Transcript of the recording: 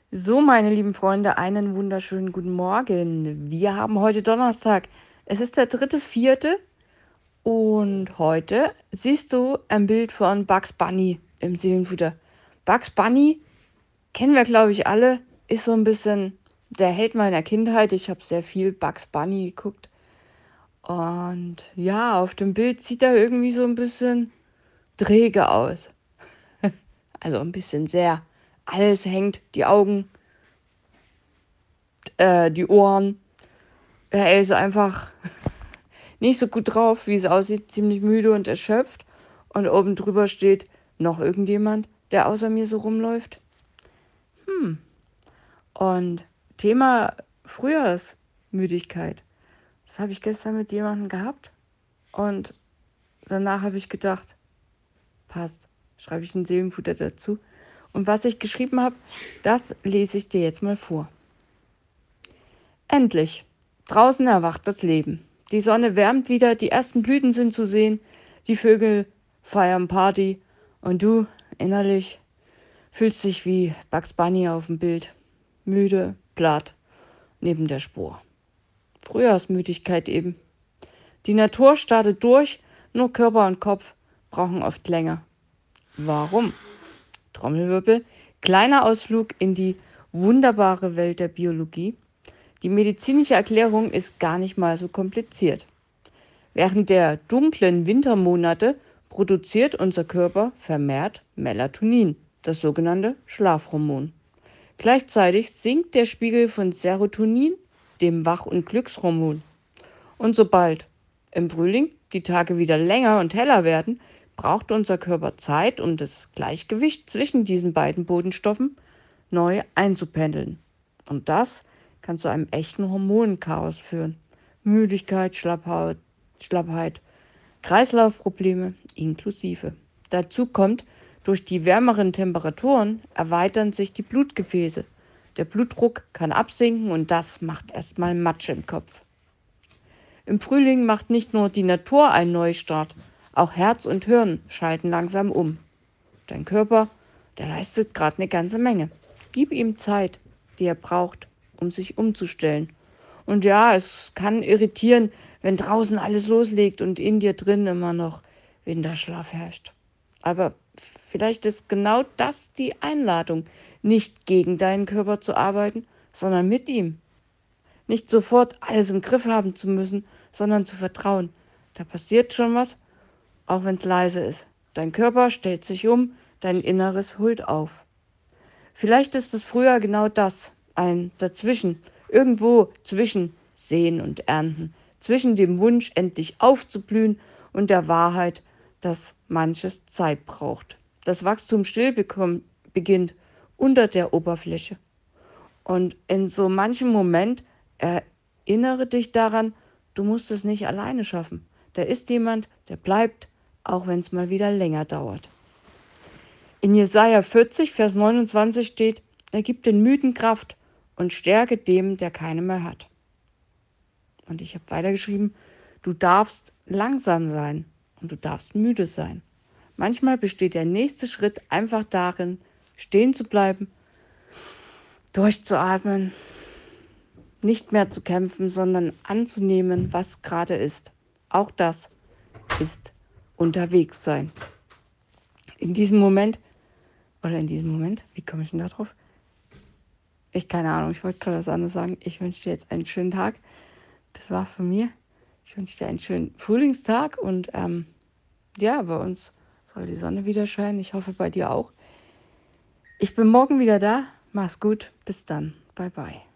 So, meine lieben Freunde, einen wunderschönen guten Morgen. Wir haben heute Donnerstag. Es ist der 3.4. und heute siehst du ein Bild von Bugs Bunny im Seelenfutter. Bugs Bunny kennen wir, glaube ich, alle. Ist so ein bisschen der Held meiner Kindheit. Ich habe sehr viel Bugs Bunny geguckt. Und ja, auf dem Bild sieht er irgendwie so ein bisschen träge aus. Also ein bisschen sehr. Alles hängt, die Augen, die Ohren. Er ist einfach nicht so gut drauf, wie es aussieht, ziemlich müde und erschöpft. Und oben drüber steht noch irgendjemand, der außer mir so rumläuft. Und Thema Frühjahrsmüdigkeit. Das habe ich gestern mit jemandem gehabt. Und danach habe ich gedacht, passt, schreibe ich ein Seelenfutter dazu. Und was ich geschrieben habe, das lese ich dir jetzt mal vor. Endlich. Draußen erwacht das Leben. Die Sonne wärmt wieder, die ersten Blüten sind zu sehen, die Vögel feiern Party und du innerlich fühlst dich wie Bugs Bunny auf dem Bild. Müde, platt, neben der Spur. Frühjahrsmüdigkeit eben. Die Natur startet durch, nur Körper und Kopf brauchen oft länger. Warum? Trommelwirbel. Kleiner Ausflug in die wunderbare Welt der Biologie. Die medizinische Erklärung ist gar nicht mal so kompliziert. Während der dunklen Wintermonate produziert unser Körper vermehrt Melatonin, das sogenannte Schlafhormon. Gleichzeitig sinkt der Spiegel von Serotonin, dem Wach- und Glückshormon. Und sobald im Frühling die Tage wieder länger und heller werden, braucht unser Körper Zeit, um das Gleichgewicht zwischen diesen beiden Bodenstoffen neu einzupendeln. Und das kann zu einem echten Hormonchaos führen. Müdigkeit, Schlappheit, Kreislaufprobleme inklusive. Dazu kommt, durch die wärmeren Temperaturen erweitern sich die Blutgefäße. Der Blutdruck kann absinken und das macht erstmal Matsch im Kopf. Im Frühling macht nicht nur die Natur einen Neustart, auch Herz und Hirn schalten langsam um. Dein Körper, der leistet gerade eine ganze Menge. Gib ihm Zeit, die er braucht, um sich umzustellen. Und ja, es kann irritieren, wenn draußen alles loslegt und in dir drin immer noch Winterschlaf herrscht. Aber vielleicht ist genau das die Einladung, nicht gegen deinen Körper zu arbeiten, sondern mit ihm. Nicht sofort alles im Griff haben zu müssen, sondern zu vertrauen. Da passiert schon was, auch wenn es leise ist. Dein Körper stellt sich um, dein Inneres holt auf. Vielleicht ist das Frühjahr genau das, ein Dazwischen, irgendwo zwischen Säen und Ernten, zwischen dem Wunsch, endlich aufzublühen und der Wahrheit, dass manches Zeit braucht. Das Wachstum beginnt unter der Oberfläche. Und in so manchem Moment erinnere dich daran, du musst es nicht alleine schaffen. Da ist jemand, der bleibt, auch wenn es mal wieder länger dauert. In Jesaja 40, Vers 29 steht, er gibt den Müden Kraft und Stärke dem, der keine mehr hat. Und ich habe weitergeschrieben, du darfst langsam sein und du darfst müde sein. Manchmal besteht der nächste Schritt einfach darin, stehen zu bleiben, durchzuatmen, nicht mehr zu kämpfen, sondern anzunehmen, was gerade ist. Auch das ist unterwegs sein. In diesem Moment, wie komme ich denn da drauf? Keine Ahnung, ich wollte gerade was anderes sagen. Ich wünsche dir jetzt einen schönen Tag. Das war's von mir. Ich wünsche dir einen schönen Frühlingstag und ja, bei uns soll die Sonne wieder scheinen. Ich hoffe bei dir auch. Ich bin morgen wieder da. Mach's gut. Bis dann. Bye bye.